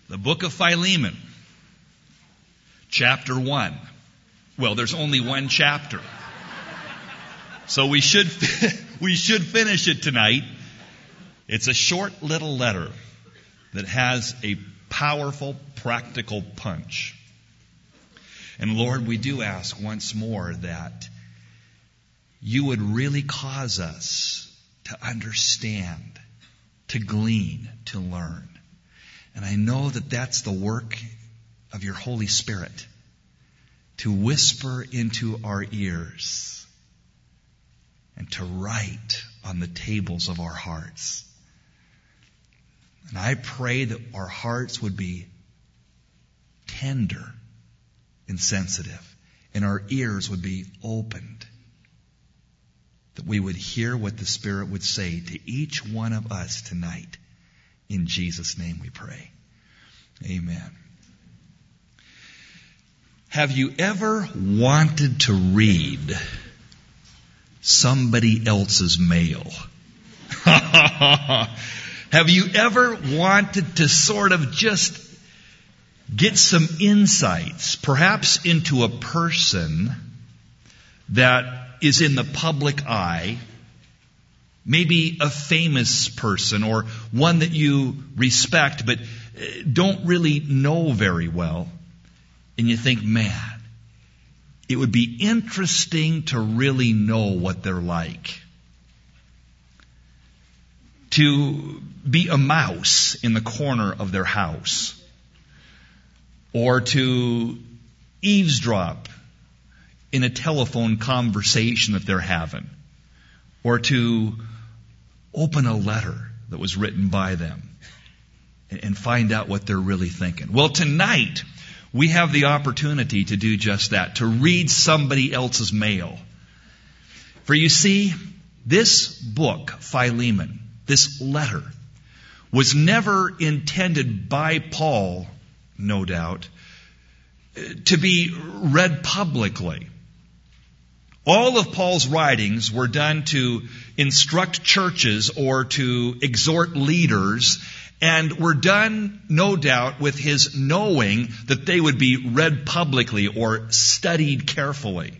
The book of Philemon, chapter 1. Well, there's only one chapter. So we should finish it tonight. It's a short little letter that has a powerful, practical punch. And Lord, we do ask once more that you would really cause us to understand, to glean, to learn. And I know that that's the work of your Holy Spirit, to whisper into our ears and to write on the tables of our hearts. And I pray that our hearts would be tender and sensitive, and our ears would be opened, that we would hear what the Spirit would say to each one of us tonight. In Jesus' name we pray. Amen. Have you ever wanted to read somebody else's mail? Have you ever wanted to sort of just get some insights, perhaps into a person that is in the public eye, maybe a famous person or one that you respect but don't really know very well, and you think, man, it would be interesting to really know what they're like. To be a mouse in the corner of their house, or to eavesdrop in a telephone conversation that they're having, or to open a letter that was written by them and find out what they're really thinking. Well, tonight we have the opportunity to do just that, to read somebody else's mail. For you see, this book, Philemon, this letter, was never intended by Paul, no doubt, to be read publicly. All of Paul's writings were done to instruct churches or to exhort leaders, and were done, no doubt, with his knowing that they would be read publicly or studied carefully.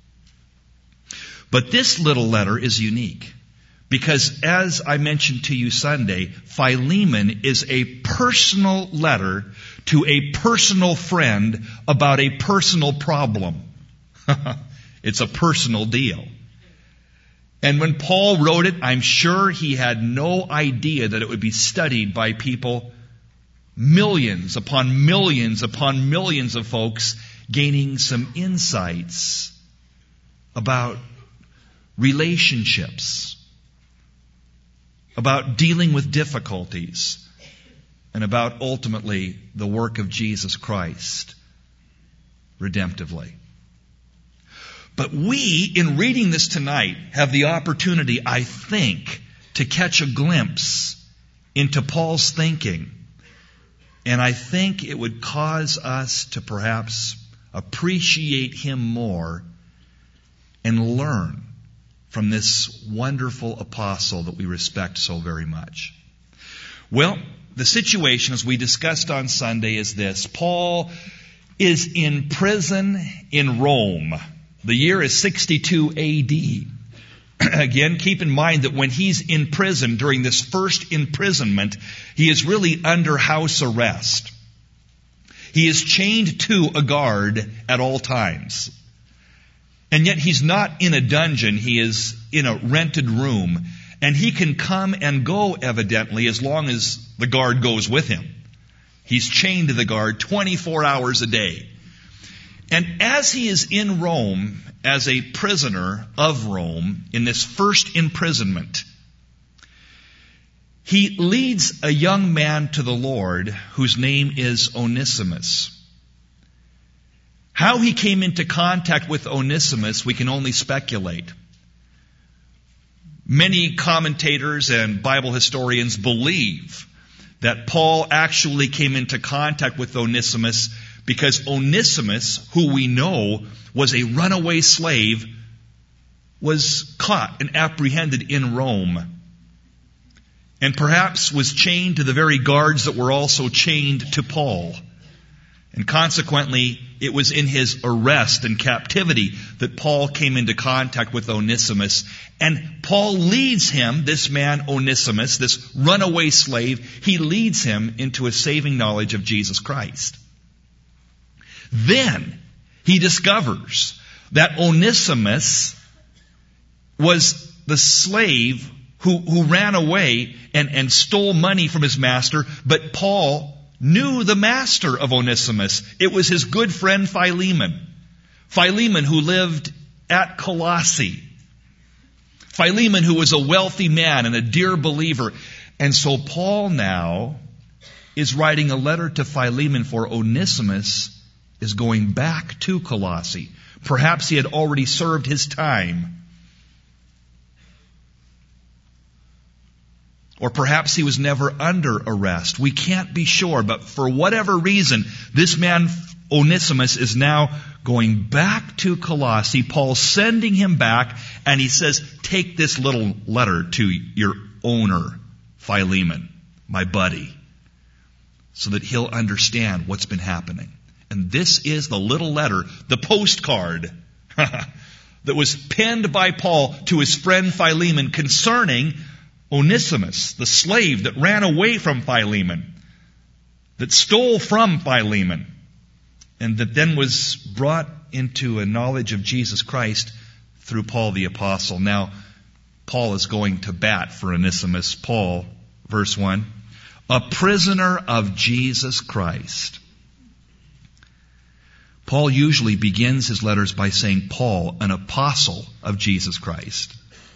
But this little letter is unique because, as I mentioned to you Sunday, Philemon is a personal letter to a personal friend about a personal problem. It's a personal deal. And when Paul wrote it, I'm sure he had no idea that it would be studied by people, millions upon millions upon millions of folks, gaining some insights about relationships, about dealing with difficulties, and about ultimately the work of Jesus Christ redemptively. But we, in reading this tonight, have the opportunity, I think, to catch a glimpse into Paul's thinking. And I think it would cause us to perhaps appreciate him more and learn from this wonderful apostle that we respect so very much. Well, the situation, as we discussed on Sunday, is this. Paul is in prison in Rome. The year is 62 A.D. Again, keep in mind that when he's in prison during this first imprisonment, he is really under house arrest. He is chained to a guard at all times. And yet he's not in a dungeon, he is in a rented room. And he can come and go, evidently, as long as the guard goes with him. He's chained to the guard 24 hours a day. And as he is in Rome, as a prisoner of Rome, in this first imprisonment, he leads a young man to the Lord whose name is Onesimus. How he came into contact with Onesimus, we can only speculate. Many commentators and Bible historians believe that Paul actually came into contact with Onesimus because Onesimus, who we know was a runaway slave, was caught and apprehended in Rome. and perhaps was chained to the very guards that were also chained to Paul. And consequently, it was in his arrest and captivity that Paul came into contact with Onesimus. And Paul leads him, this man Onesimus, this runaway slave, he leads him into a saving knowledge of Jesus Christ. Then he discovers that Onesimus was the slave who ran away and stole money from his master, but Paul knew the master of Onesimus. It was his good friend Philemon. Philemon, who lived at Colossae. Philemon, who was a wealthy man and a dear believer. And so Paul now is writing a letter to Philemon, for Onesimus is going back to Colossae. Perhaps he had already served his time. Or perhaps he was never under arrest. We can't be sure, but for whatever reason, this man Onesimus is now going back to Colossae. Paul's sending him back, and he says, take this little letter to your owner, Philemon, my buddy, so that he'll understand what's been happening. And this is the little letter, the postcard, that was penned by Paul to his friend Philemon concerning Onesimus, the slave that ran away from Philemon, that stole from Philemon, and that then was brought into a knowledge of Jesus Christ through Paul the Apostle. Now, Paul is going to bat for Onesimus. Paul, verse 1, a prisoner of Jesus Christ. Paul usually begins his letters by saying, Paul, an apostle of Jesus Christ.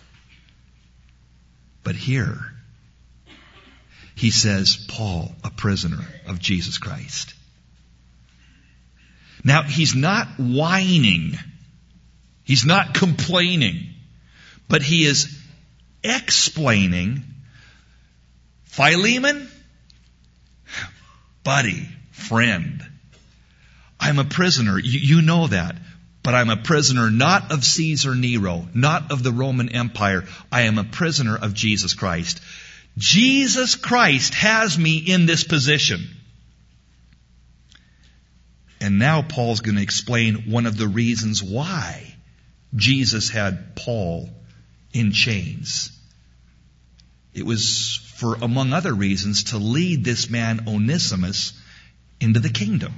But here, he says, Paul, a prisoner of Jesus Christ. Now, he's not whining. He's not complaining. But he is explaining, Philemon, buddy, friend, I'm a prisoner. You know that. But I'm a prisoner not of Caesar Nero, not of the Roman Empire. I am a prisoner of Jesus Christ. Jesus Christ has me in this position. And now Paul's going to explain one of the reasons why Jesus had Paul in chains. It was for, among other reasons, to lead this man Onesimus into the kingdom.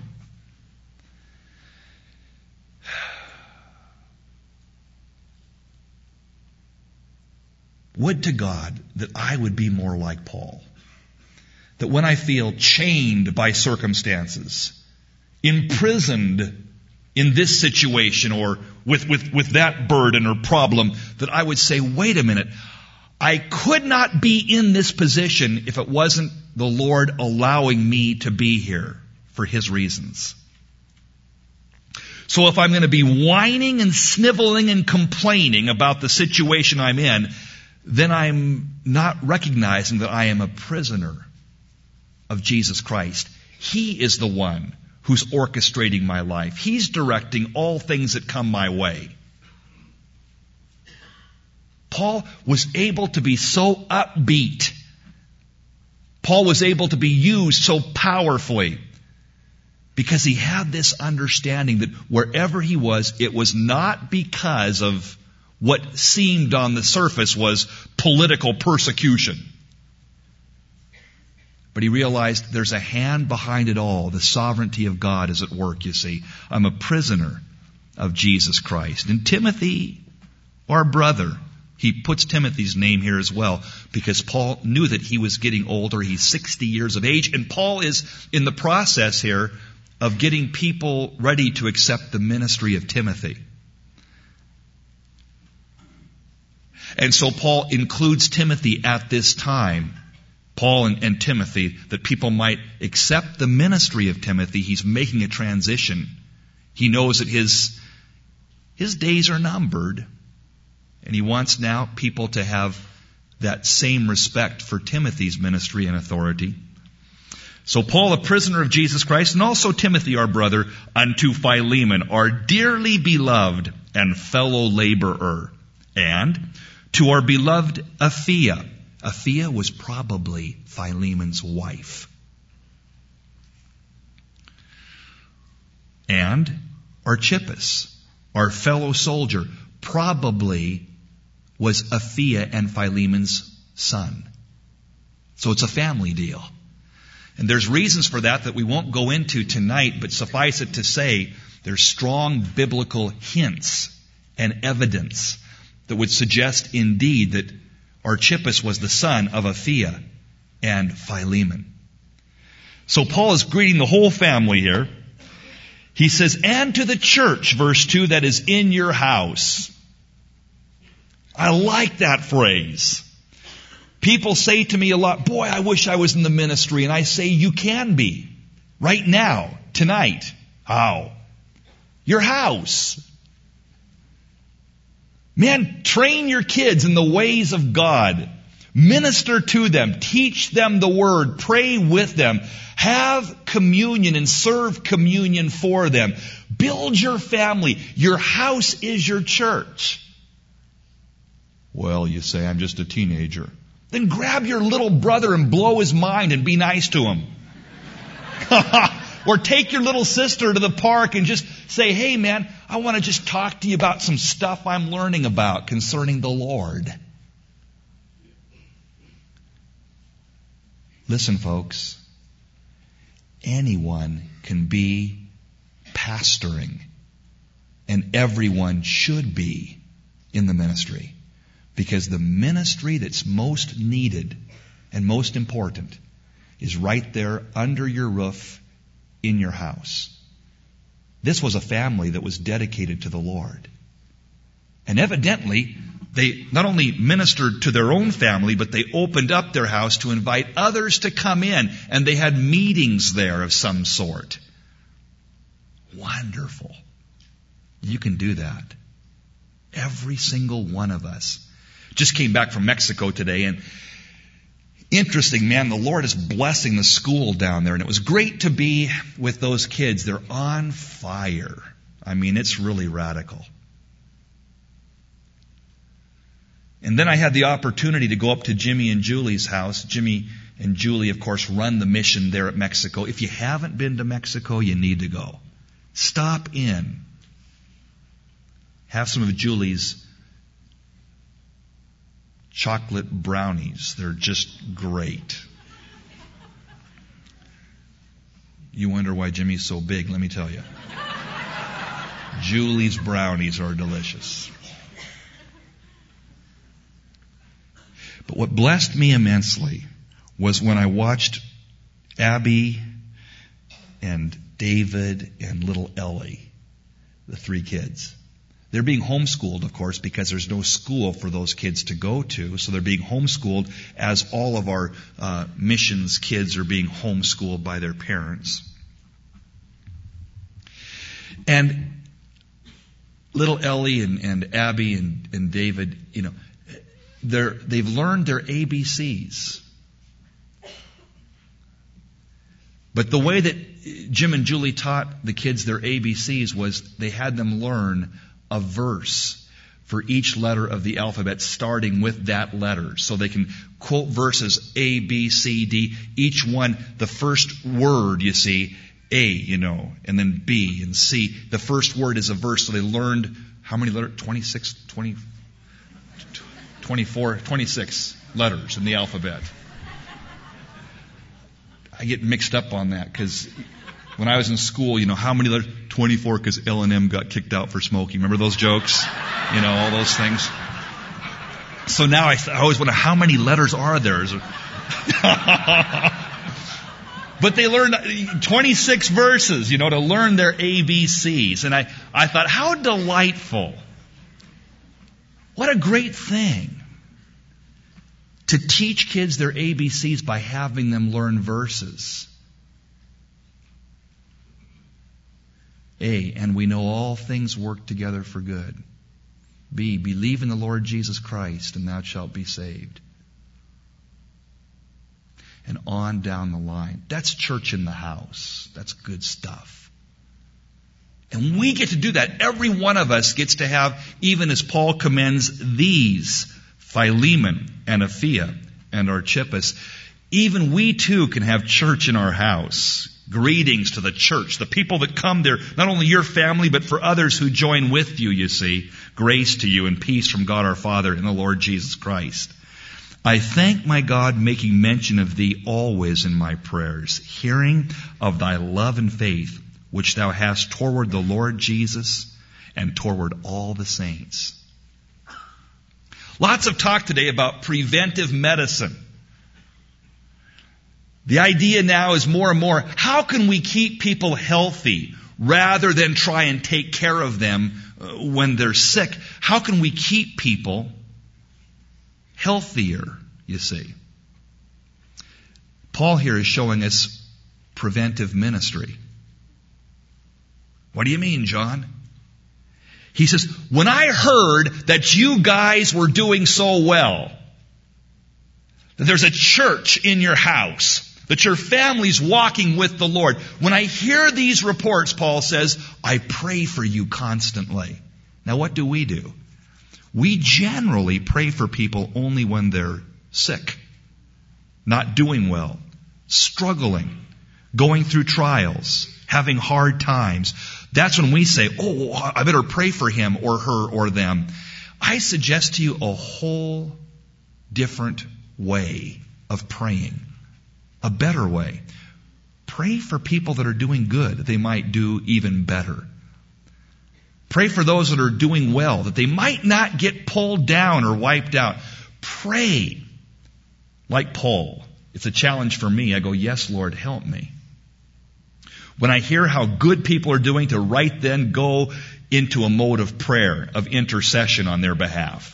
Would to God that I would be more like Paul. That when I feel chained by circumstances, imprisoned in this situation or with that burden or problem, that I would say, wait a minute, I could not be in this position if it wasn't the Lord allowing me to be here for His reasons. So if I'm going to be whining and sniveling and complaining about the situation I'm in, then I'm not recognizing that I am a prisoner of Jesus Christ. He is the one who's orchestrating my life. He's directing all things that come my way. Paul was able to be so upbeat. Paul was able to be used so powerfully because he had this understanding that wherever he was, it was not because of what seemed on the surface was political persecution. But he realized there's a hand behind it all. The sovereignty of God is at work, you see. I'm a prisoner of Jesus Christ. And Timothy, our brother, he puts Timothy's name here as well because Paul knew that he was getting older. He's 60 years of age. And Paul is in the process here of getting people ready to accept the ministry of Timothy. And so Paul includes Timothy at this time, Paul and Timothy, that people might accept the ministry of Timothy. He's making a transition. He knows that his days are numbered, and he wants now people to have that same respect for Timothy's ministry and authority. So Paul, a prisoner of Jesus Christ, and also Timothy, our brother, unto Philemon, our dearly beloved and fellow laborer, and to our beloved Apphia, Apphia was probably Philemon's wife. And Archippus, our fellow soldier, probably was Apphia and Philemon's son. So it's a family deal. And there's reasons for that we won't go into tonight, but suffice it to say, there's strong biblical hints and evidence that would suggest indeed that Archippus was the son of Apphia and Philemon. So Paul is greeting the whole family here. He says, and to the church, verse 2, that is in your house. I like that phrase. People say to me a lot, boy, I wish I was in the ministry. And I say, you can be. Right now. Tonight. How? Your house. Man, train your kids in the ways of God. Minister to them. Teach them the Word. Pray with them. Have communion and serve communion for them. Build your family. Your house is your church. Well, you say, I'm just a teenager. Then grab your little brother and blow his mind and be nice to him. Or take your little sister to the park and just say, hey man, I want to just talk to you about some stuff I'm learning about concerning the Lord. Listen, folks, anyone can be pastoring, and everyone should be in the ministry. Because the ministry that's most needed and most important is right there under your roof in your house. This was a family that was dedicated to the Lord. And evidently, they not only ministered to their own family, but they opened up their house to invite others to come in. And they had meetings there of some sort. Wonderful. You can do that. Every single one of us. Just came back from Mexico today, and interesting, man, the Lord is blessing the school down there, and it was great to be with those kids. They're on fire. I mean, it's really radical. And then I had the opportunity to go up to Jimmy and Julie's house. Jimmy and Julie, of course, run the mission there at Mexico. If you haven't been to Mexico, you need to go. Stop in. Have some of Julie's chocolate brownies. They're just great. You wonder why Jimmy's so big, let me tell you. Julie's brownies are delicious. But what blessed me immensely was when I watched Abby and David and little Ellie, the three kids. They're being homeschooled, of course, because there's no school for those kids to go to. So they're being homeschooled as all of our missions kids are being homeschooled by their parents. And little Ellie and Abby and David, you know, they've learned their ABCs. But the way that Jim and Julie taught the kids their ABCs was they had them learn a verse for each letter of the alphabet, starting with that letter. So they can quote verses A, B, C, D. Each one, the first word, you see, A, you know, and then B and C. The first word is a verse. So they learned how many letters? 26, 20, 24, 26 letters in the alphabet. I get mixed up on that because when I was in school, you know, how many letters? 24 because L&M got kicked out for smoking. Remember those jokes? You know, all those things. So now I always wonder, how many letters are there? But they learned 26 verses, you know, to learn their ABCs. And I thought, how delightful. What a great thing to teach kids their ABCs by having them learn verses. A, and we know all things work together for good. B, believe in the Lord Jesus Christ and thou shalt be saved. And on down the line. That's church in the house. That's good stuff. And we get to do that. Every one of us gets to have, even as Paul commends these, Philemon and Apphia, and Archippus, even we too can have church in our house. Greetings to the church, the people that come there, not only your family, but for others who join with you, you see. Grace to you and peace from God our Father and the Lord Jesus Christ. I thank my God, making mention of thee always in my prayers, hearing of thy love and faith, which thou hast toward the Lord Jesus and toward all the saints. Lots of talk today about preventive medicine. The idea now is more and more, how can we keep people healthy rather than try and take care of them when they're sick? How can we keep people healthier, you see? Paul here is showing us preventive ministry. What do you mean, John? He says, when I heard that you guys were doing so well, that there's a church in your house, that your family's walking with the Lord. When I hear these reports, Paul says, I pray for you constantly. Now what do? We generally pray for people only when they're sick, not doing well, struggling, going through trials, having hard times. That's when we say, oh, I better pray for him or her or them. I suggest to you a whole different way of praying. A better way. Pray for people that are doing good, that they might do even better. Pray for those that are doing well, that they might not get pulled down or wiped out. Pray. Like Paul. It's a challenge for me. I go, yes, Lord, help me. When I hear how good people are doing, to right then go into a mode of prayer, of intercession on their behalf.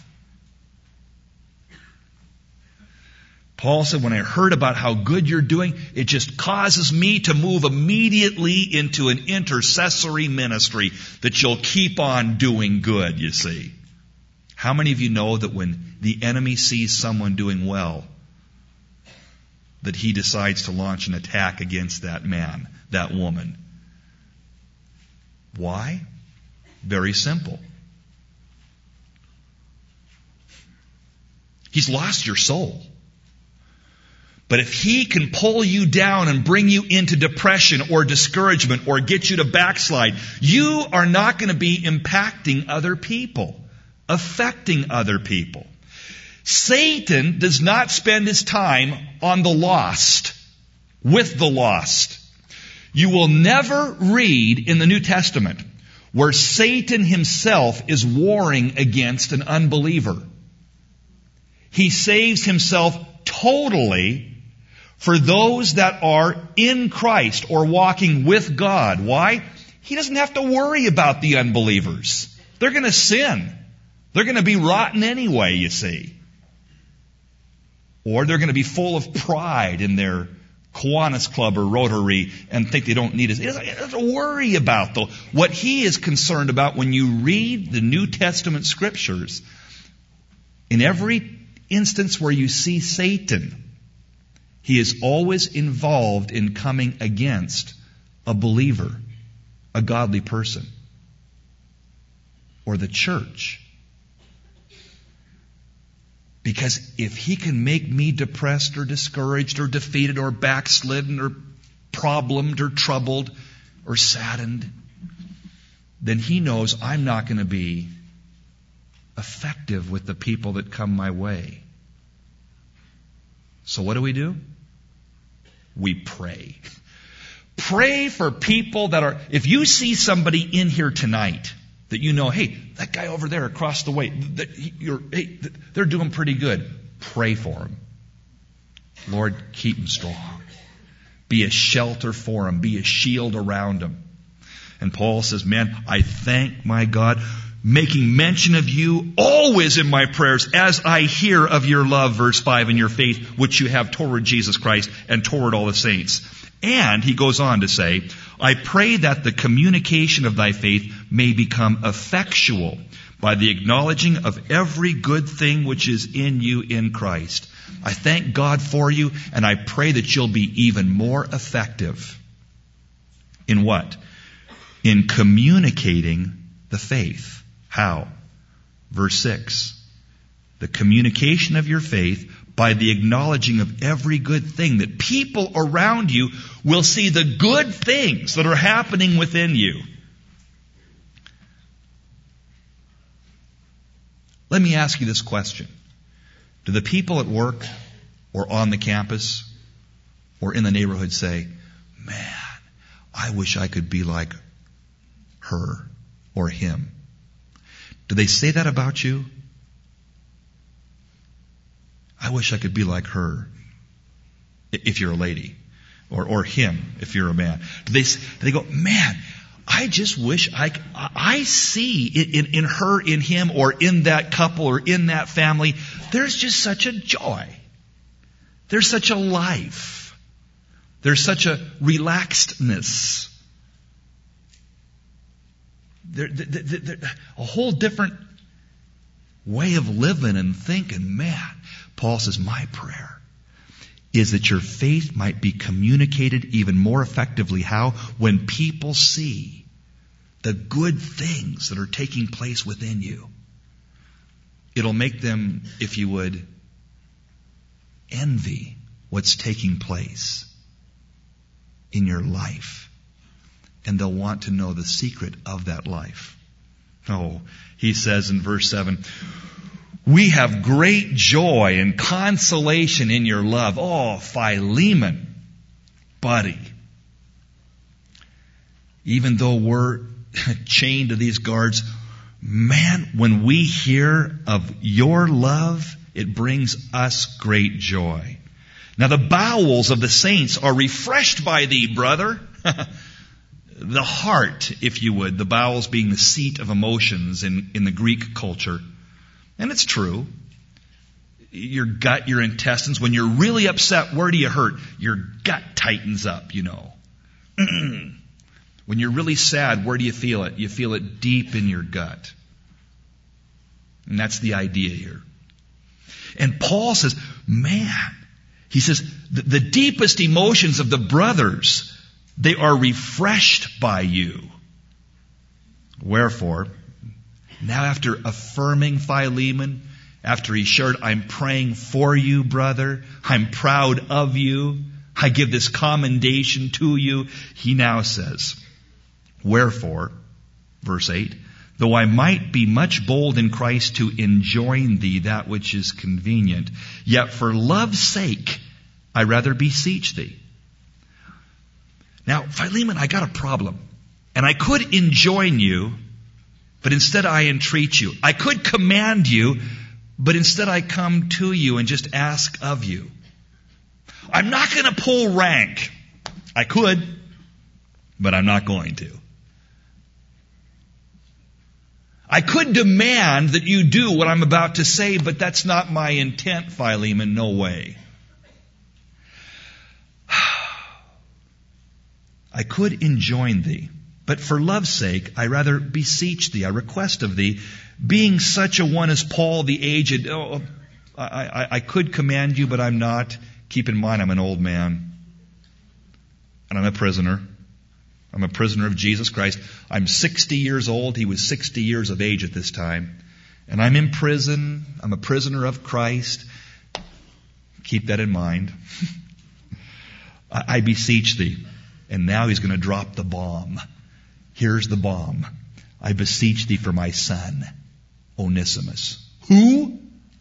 Paul said, when I heard about how good you're doing, it just causes me to move immediately into an intercessory ministry that you'll keep on doing good, you see. How many of you know that when the enemy sees someone doing well, that he decides to launch an attack against that man, that woman? Why? Very simple. He's lost your soul. But if he can pull you down and bring you into depression or discouragement or get you to backslide, you are not going to be impacting other people, affecting other people. Satan does not spend his time on the lost, with the lost. You will never read in the New Testament where Satan himself is warring against an unbeliever. He saves himself totally for those that are in Christ or walking with God. Why? He doesn't have to worry about the unbelievers. They're going to sin. They're going to be rotten anyway, you see. Or they're going to be full of pride in their Kiwanis Club or Rotary and think they don't need it. He doesn't worry about though. What he is concerned about when you read the New Testament scriptures, in every instance where you see Satan, he is always involved in coming against a believer, a godly person, or the church. Because if he can make me depressed or discouraged or defeated or backslidden or problemed or troubled or saddened, then he knows I'm not going to be effective with the people that come my way. So what do? We pray. Pray for people that are, if you see somebody in here tonight that you know, hey, that guy over there across the way, they're doing pretty good. Pray for them. Lord, keep them strong. Be a shelter for them. Be a shield around them. And Paul says, man, I thank my God, making mention of you always in my prayers as I hear of your love, verse 5, and your faith which you have toward Jesus Christ and toward all the saints. And he goes on to say, I pray that the communication of thy faith may become effectual by the acknowledging of every good thing which is in you in Christ. I thank God for you, and I pray that you'll be even more effective. In what? In communicating the faith. How? Verse 6. The communication of your faith by the acknowledging of every good thing, that people around you will see the good things that are happening within you. Let me ask you this question. Do the people at work or on the campus or in the neighborhood say, man, I wish I could be like her or him? Do they say that about you? I wish I could be like her, if you're a lady, or him, if you're a man. Do they go, man, I just wish I see in her, in him, or in that couple, or in that family, there's just such a joy. There's such a life. There's such a relaxedness. A whole different way of living and thinking. Man, Paul says, my prayer is that your faith might be communicated even more effectively. How? When people see the good things that are taking place within you. It'll make them, if you would, envy what's taking place in your life. And they'll want to know the secret of that life. Oh, he says in verse 7, we have great joy and consolation in your love. Oh, Philemon, buddy. Even though we're chained to these guards, man, when we hear of your love, it brings us great joy. Now the bowels of the saints are refreshed by thee, brother. The heart, if you would, the bowels being the seat of emotions in the Greek culture. And it's true. Your gut, your intestines, when you're really upset, where do you hurt? Your gut tightens up, you know. When you're really sad, where do you feel it? You feel it deep in your gut. And that's the idea here. And Paul says, man, he says, the deepest emotions of the brothers, they are refreshed by you. Wherefore, now after affirming Philemon, after he shared, I'm praying for you, brother, I'm proud of you, I give this commendation to you, he now says, wherefore, verse 8, though I might be much bold in Christ to enjoin thee that which is convenient, yet for love's sake I rather beseech thee. Now, Philemon, I got a problem. And I could enjoin you, but instead I entreat you. I could command you, but instead I come to you and just ask of you. I'm not going to pull rank. I could, but I'm not going to. I could demand that you do what I'm about to say, but that's not my intent, Philemon. No way. I could enjoin thee, but for love's sake, I rather beseech thee, I request of thee, being such a one as Paul the aged, I could command you, but I'm not. Keep in mind, I'm an old man, and I'm a prisoner. I'm a prisoner of Jesus Christ. I'm 60 years old. He was 60 years of age at this time. And I'm in prison. I'm a prisoner of Christ. Keep that in mind. I beseech thee. And now he's going to drop the bomb. Here's the bomb. I beseech thee for my son, Onesimus. Who?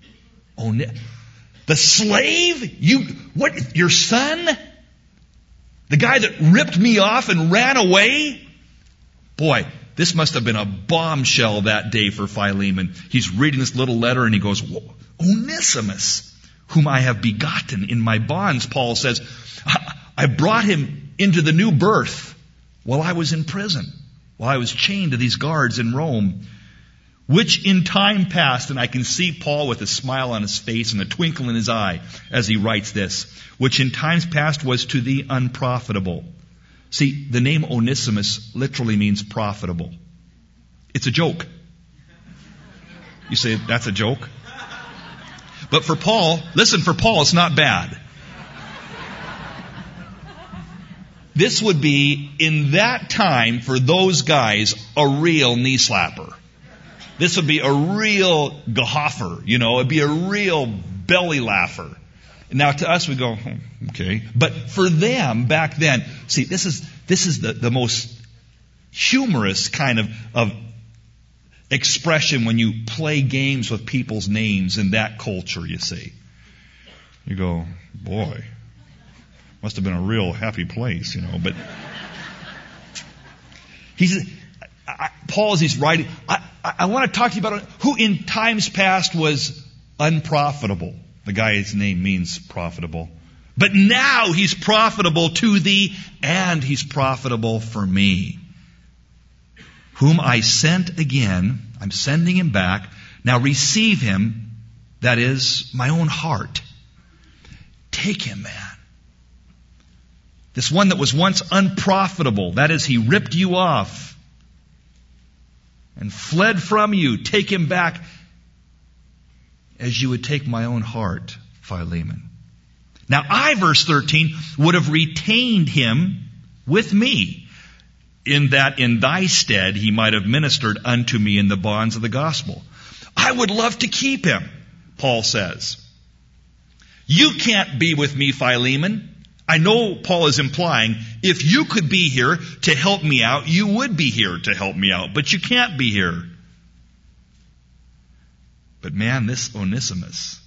The slave? Your son? The guy that ripped me off and ran away? Boy, this must have been a bombshell that day for Philemon. He's reading this little letter and he goes, Onesimus, whom I have begotten in my bonds, Paul says, I brought him into the new birth while I was in prison, while I was chained to these guards in Rome, which in time past, and I can see Paul with a smile on his face and a twinkle in his eye as he writes this, which in times past was to thee unprofitable. See, the name Onesimus literally means profitable. It's a joke. You say, that's a joke? But for Paul, listen, for Paul, it's not bad. This would be, in that time, for those guys, a real knee slapper. This would be a real gehoffer, it'd be a real belly laugher. Now to us we go, okay. But for them back then, see, this is the most humorous kind of expression when you play games with people's names in that culture, you see. You go, boy, must have been a real happy place, but Paul, as he's writing, I want to talk to you about who in times past was unprofitable. The guy's name means profitable. But now he's profitable to thee, and he's profitable for me. Whom I sent again, I'm sending him back. Now receive him, that is, my own heart. Take him, man. This one that was once unprofitable, that is, he ripped you off and fled from you. Take him back as you would take my own heart, Philemon. Now I, verse 13, would have retained him with me, in that in thy stead he might have ministered unto me in the bonds of the gospel. I would love to keep him, Paul says. You can't be with me, Philemon. I know Paul is implying, if you could be here to help me out, you would be here to help me out, but you can't be here. But man, this Onesimus,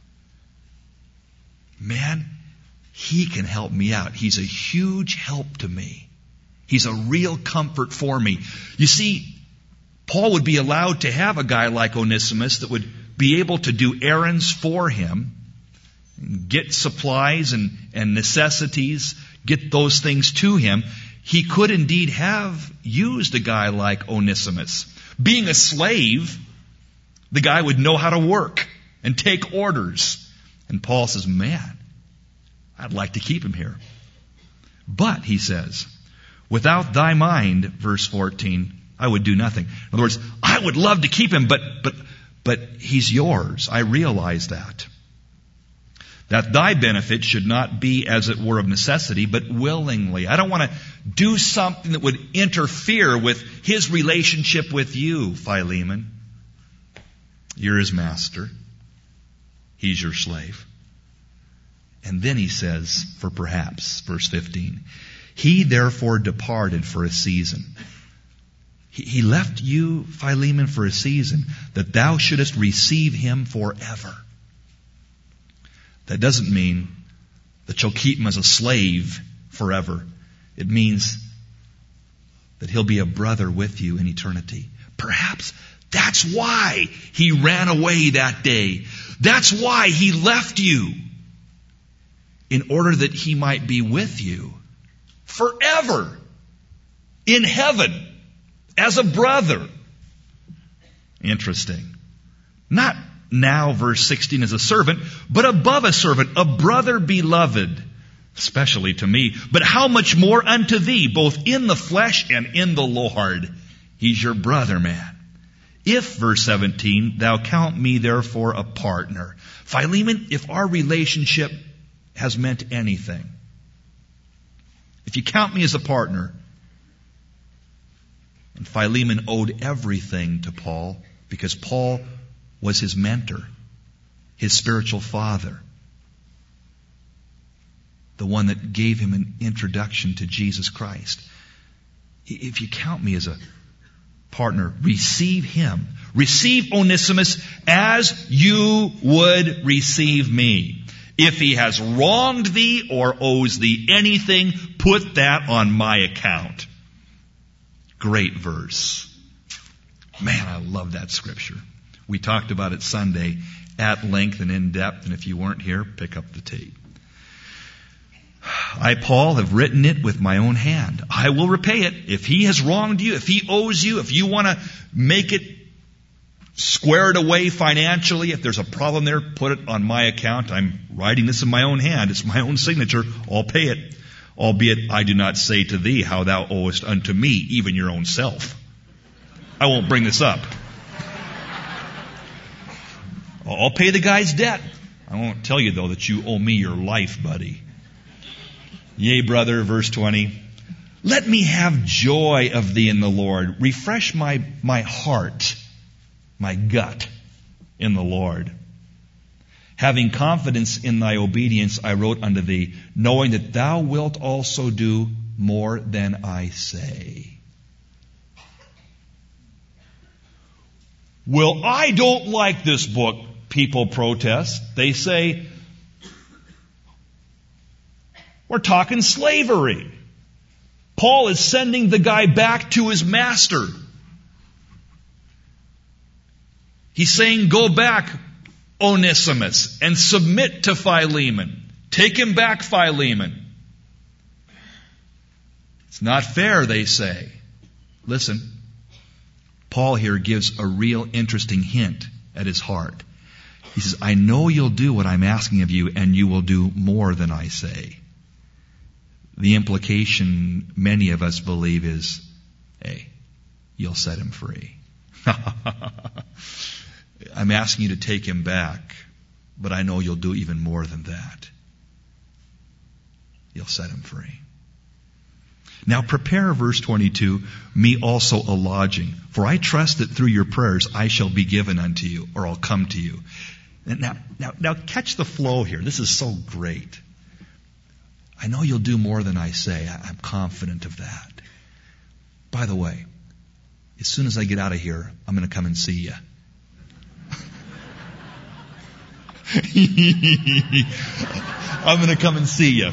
man, he can help me out. He's a huge help to me. He's a real comfort for me. You see, Paul would be allowed to have a guy like Onesimus that would be able to do errands for him, get supplies and necessities, get those things to him. He could indeed have used a guy like Onesimus. Being a slave, the guy would know how to work and take orders. And Paul says, man, I'd like to keep him here. But, he says, without thy mind, verse 14, I would do nothing. In other words, I would love to keep him, but he's yours. I realize that. That thy benefit should not be as it were of necessity, but willingly. I don't want to do something that would interfere with his relationship with you, Philemon. You're his master. He's your slave. And then he says, for perhaps, verse 15, he therefore departed for a season. He left you, Philemon, for a season, that thou shouldest receive him forever. That doesn't mean that you'll keep him as a slave forever. It means that he'll be a brother with you in eternity. Perhaps that's why he ran away that day. That's why he left you. In order that he might be with you forever in heaven as a brother. Interesting. Not now, verse 16, as a servant, but above a servant, a brother beloved, especially to me. But how much more unto thee, both in the flesh and in the Lord. He's your brother, man. If, verse 17, thou count me therefore a partner. Philemon, if our relationship has meant anything, if you count me as a partner, and Philemon owed everything to Paul, because Paul was his mentor, his spiritual father, the one that gave him an introduction to Jesus Christ. If you count me as a partner, receive him. Receive Onesimus as you would receive me. If he has wronged thee or owes thee anything, put that on my account. Great verse. Man, I love that scripture. We talked about it Sunday at length and in depth, and if you weren't here, pick up the tape. I, Paul, have written it with my own hand. I will repay it. If he has wronged you, if he owes you, if you want to make it squared away financially, if there's a problem there, put it on my account. I'm writing this in my own hand. It's my own signature. I'll pay it. Albeit I do not say to thee how thou owest unto me, even your own self. I won't bring this up. I'll pay the guy's debt. I won't tell you, though, that you owe me your life, buddy. Yea, brother, verse 20. Let me have joy of thee in the Lord. Refresh my heart, my gut in the Lord. Having confidence in thy obedience, I wrote unto thee, knowing that thou wilt also do more than I say. Well, I don't like this book, people protest. They say, we're talking slavery. Paul is sending the guy back to his master. He's saying, go back, Onesimus, and submit to Philemon. Take him back, Philemon. It's not fair, they say. Listen, Paul here gives a real interesting hint at his heart. He says, I know you'll do what I'm asking of you, and you will do more than I say. The implication many of us believe is, hey, you'll set him free. I'm asking you to take him back, but I know you'll do even more than that. You'll set him free. Now prepare, verse 22, me also a lodging, for I trust that through your prayers I shall be given unto you, or I'll come to you. Now catch the flow here. This is so great. I know you'll do more than I say. I'm confident of that. By the way, as soon as I get out of here, I'm going to come and see you. I'm going to come and see you.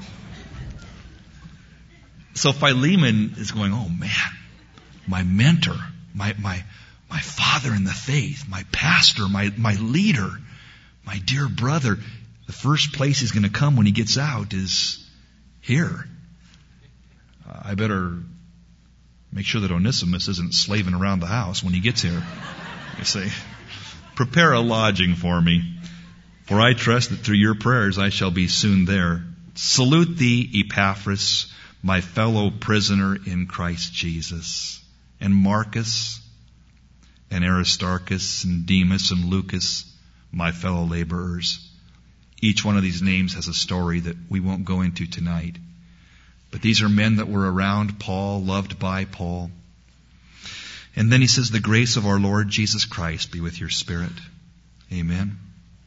So Philemon is going, oh man, my mentor, my father in the faith, my pastor, my leader, my dear brother, the first place he's going to come when he gets out is here. I better make sure that Onesimus isn't slaving around the house when he gets here. You say, prepare a lodging for me, for I trust that through your prayers I shall be soon there. Salute thee, Epaphras, my fellow prisoner in Christ Jesus, and Marcus, and Aristarchus, and Demas, and Lucas, my fellow laborers. Each one of these names has a story that we won't go into tonight. But these are men that were around Paul, loved by Paul. And then he says, the grace of our Lord Jesus Christ be with your spirit. Amen.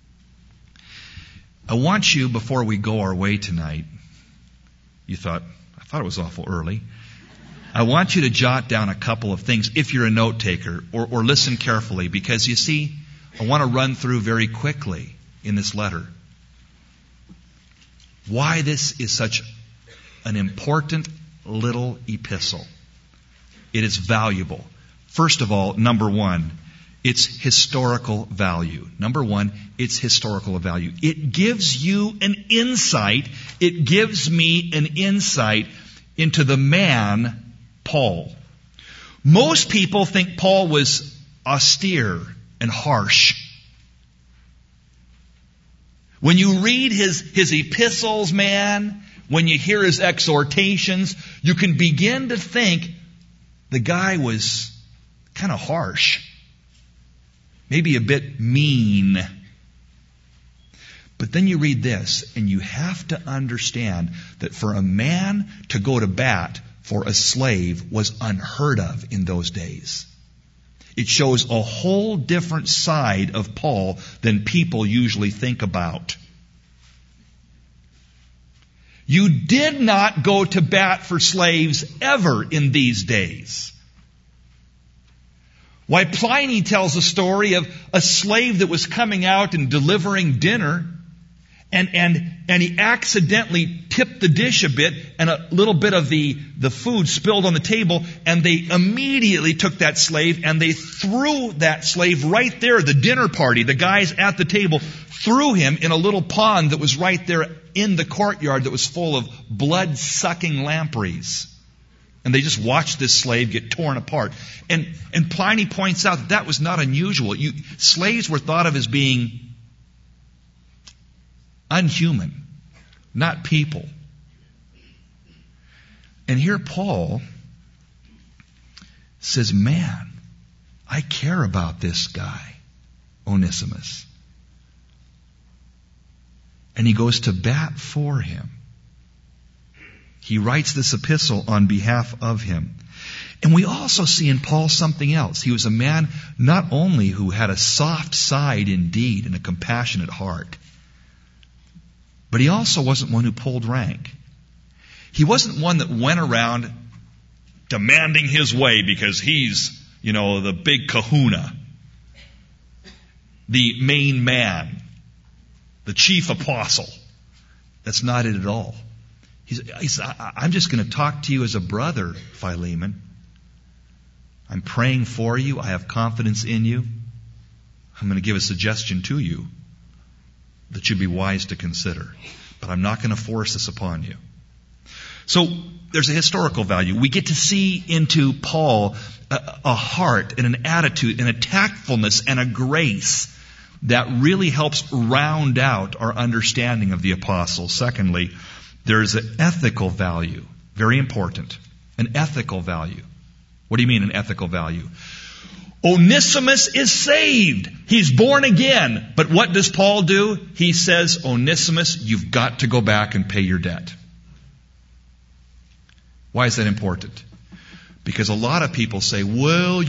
I want you, before we go our way tonight, I thought it was awful early. I want you to jot down a couple of things if you're a note taker, or listen carefully, because you see, I want to run through very quickly in this letter why this is such an important little epistle. It is valuable. First of all, number one, its historical value. Number one, its historical value. It gives you an insight. It gives me an insight into the man, Paul. Most people think Paul was austere and harsh. When you read his epistles, man, when you hear his exhortations, you can begin to think the guy was kind of harsh. Maybe a bit mean. But then you read this, and you have to understand that for a man to go to bat for a slave was unheard of in those days. It shows a whole different side of Paul than people usually think about. You did not go to bat for slaves ever in these days. Why, Pliny tells a story of a slave that was coming out and delivering dinner, and he accidentally tipped the dish a bit, and a little bit of the food spilled on the table, and they immediately took that slave and they threw that slave right there, the dinner party, the guys at the table, threw him in a little pond that was right there in the courtyard that was full of blood-sucking lampreys. And they just watched this slave get torn apart. And Pliny points out that was not unusual. Slaves were thought of as being unhuman, not people. And here Paul says, man, I care about this guy, Onesimus. And he goes to bat for him. He writes this epistle on behalf of him. And we also see in Paul something else. He was a man not only who had a soft side indeed and a compassionate heart, but he also wasn't one who pulled rank. He wasn't one that went around demanding his way because he's, the big kahuna, the main man, the chief apostle. That's not it at all. He's I'm just going to talk to you as a brother, Philemon. I'm praying for you. I have confidence in you. I'm going to give a suggestion to you that you'd be wise to consider. But I'm not going to force this upon you. So there's a historical value. We get to see into Paul a heart and an attitude and a tactfulness and a grace that really helps round out our understanding of the apostle. Secondly, there's an ethical value. Very important. An ethical value. What do you mean an ethical value? Onesimus is saved. He's born again. But what does Paul do? He says, Onesimus, you've got to go back and pay your debt. Why is that important? Because a lot of people say, well,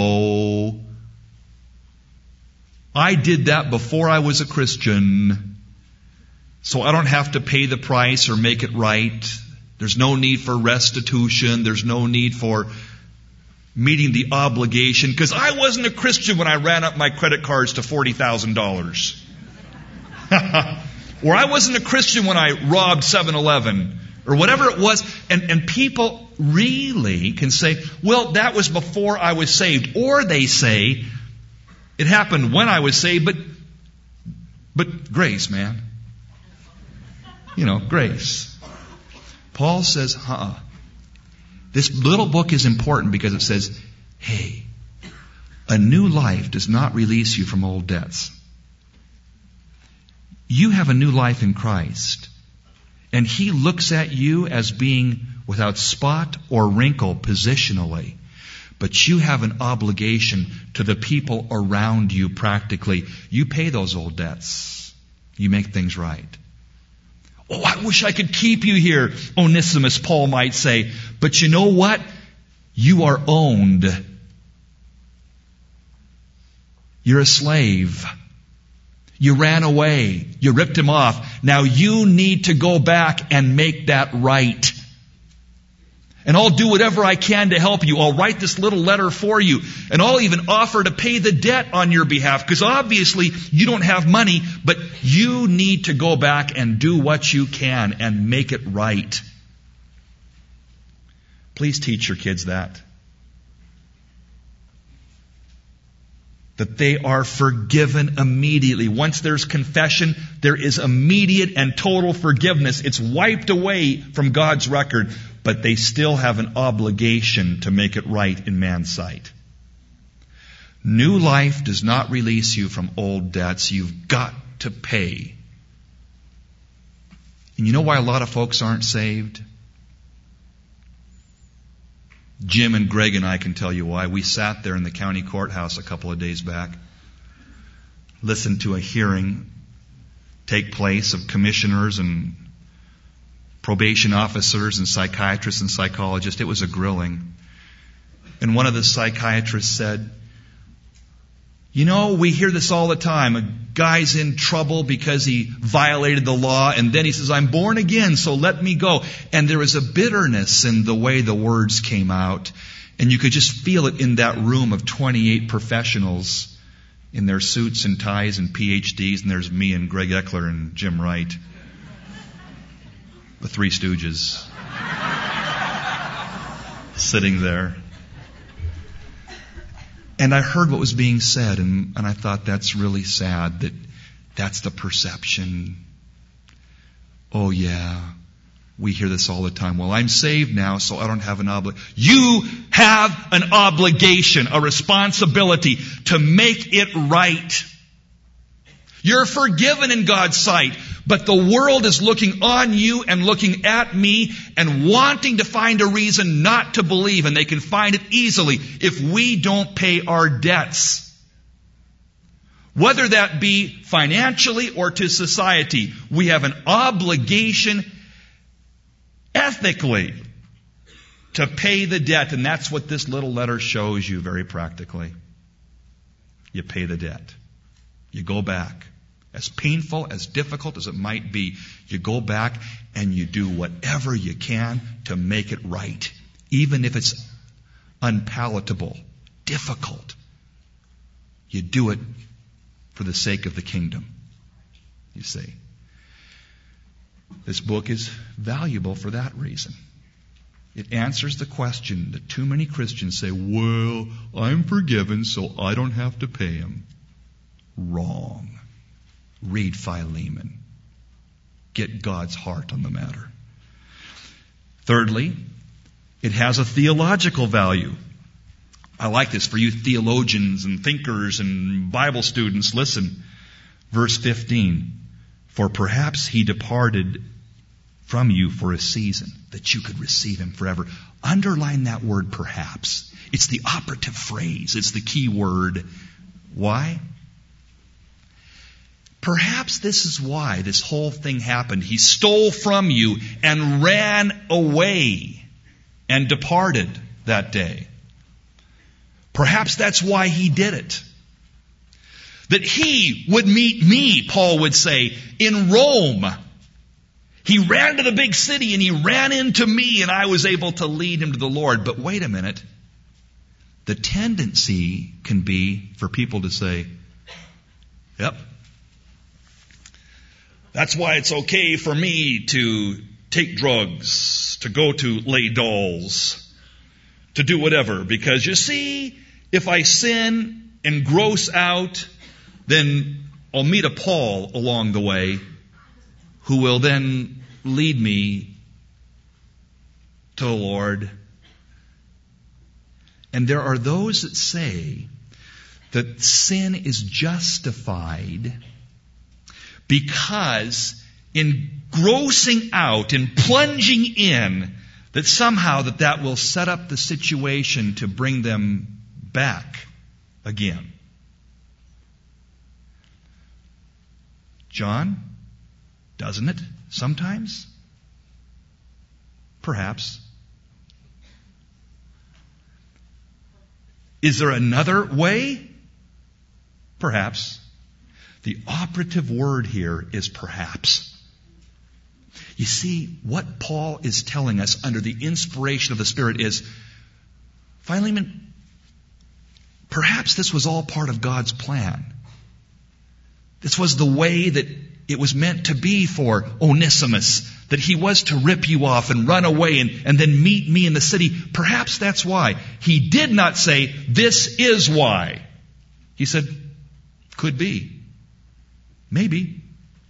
I did that before I was a Christian, so I don't have to pay the price or make it right. There's no need for restitution. There's no need for meeting the obligation, because I wasn't a Christian when I ran up my credit cards to $40,000. Or I wasn't a Christian when I robbed 7-Eleven, or whatever it was. And people really can say, well, that was before I was saved. Or they say, it happened when I was saved, but grace, man. Grace. Paul says, this little book is important because it says, hey, a new life does not release you from old debts. You have a new life in Christ. And He looks at you as being without spot or wrinkle positionally. But you have an obligation to the people around you practically. You pay those old debts. You make things right. Oh, I wish I could keep you here, Onesimus, Paul might say. But you know what? You are owned. You're a slave. You ran away. You ripped him off. Now you need to go back and make that right. And I'll do whatever I can to help you. I'll write this little letter for you. And I'll even offer to pay the debt on your behalf. Because obviously you don't have money, but you need to go back and do what you can and make it right. Please teach your kids that. That they are forgiven immediately. Once there's confession, there is immediate and total forgiveness. It's wiped away from God's record, but they still have an obligation to make it right in man's sight. New life does not release you from old debts. You've got to pay. And you know why a lot of folks aren't saved? Jim and Greg and I can tell you why. We sat there in the county courthouse a couple of days back, listened to a hearing take place of commissioners and probation officers and psychiatrists and psychologists. It was a grilling. And one of the psychiatrists said, we hear this all the time. A guy's in trouble because he violated the law, and then he says, I'm born again, so let me go. And there was a bitterness in the way the words came out. And you could just feel it in that room of 28 professionals in their suits and ties and PhDs, and there's me and Greg Eckler and Jim Wright. The Three Stooges. Sitting there. And I heard what was being said, and I thought that's really sad that that's the perception. Oh yeah, we hear this all the time. Well, I'm saved now, so I don't have an obligation. You have an obligation, a responsibility to make it right. You're forgiven in God's sight, but the world is looking on you and looking at me and wanting to find a reason not to believe, and they can find it easily if we don't pay our debts. Whether that be financially or to society, we have an obligation ethically to pay the debt. And that's what this little letter shows you very practically. You pay the debt. You go back. As painful, as difficult as it might be, you go back and you do whatever you can to make it right. Even if it's unpalatable, difficult. You do it for the sake of the kingdom. You see. This book is valuable for that reason. It answers the question that too many Christians say, well, I'm forgiven, so I don't have to pay him. Wrong. Read Philemon. Get God's heart on the matter. Thirdly, it has a theological value. I like this for you theologians and thinkers and Bible students. Listen, verse 15. For perhaps he departed from you for a season, that you could receive him forever. Underline that word perhaps. It's the operative phrase. It's the key word. Why? Perhaps this is why this whole thing happened. He stole from you and ran away and departed that day. Perhaps that's why he did it. That he would meet me, Paul would say, in Rome. He ran to the big city and he ran into me and I was able to lead him to the Lord. But wait a minute. The tendency can be for people to say, yep, that's why it's okay for me to take drugs, to go to lay dolls, to do whatever. Because you see, if I sin and gross out, then I'll meet a Paul along the way who will then lead me to the Lord. And there are those that say that sin is justified because in grossing out and plunging in, that somehow that will set up the situation to bring them back again. John, doesn't it sometimes? Perhaps. Is there another way? Perhaps. The operative word here is perhaps. You see, what Paul is telling us under the inspiration of the Spirit is, Philemon, perhaps this was all part of God's plan. This was the way that it was meant to be for Onesimus, that he was to rip you off and run away and then meet me in the city. Perhaps that's why. He did not say, this is why. He said, could be. Maybe.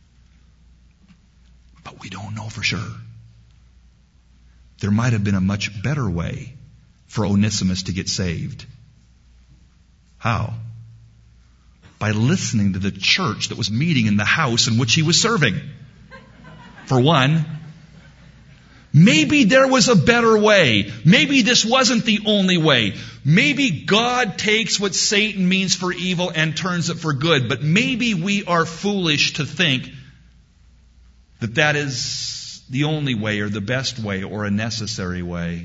But we don't know for sure. There might have been a much better way for Onesimus to get saved. How? By listening to the church that was meeting in the house in which he was serving. For one, maybe there was a better way. Maybe this wasn't the only way. Maybe God takes what Satan means for evil and turns it for good. But maybe we are foolish to think that that is the only way or the best way or a necessary way.